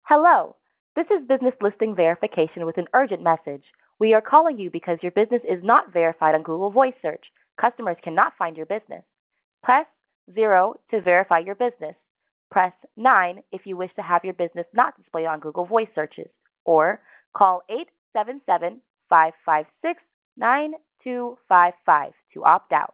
Hello, this is Business Listing Verification with an urgent message. We are calling you because your business is not verified on Google Voice Search. Customers cannot find your business. Press 0 to verify your business. Press 9 if you wish to have your business not displayed on Google Voice Searches. Or call 877-556-9255 to opt out.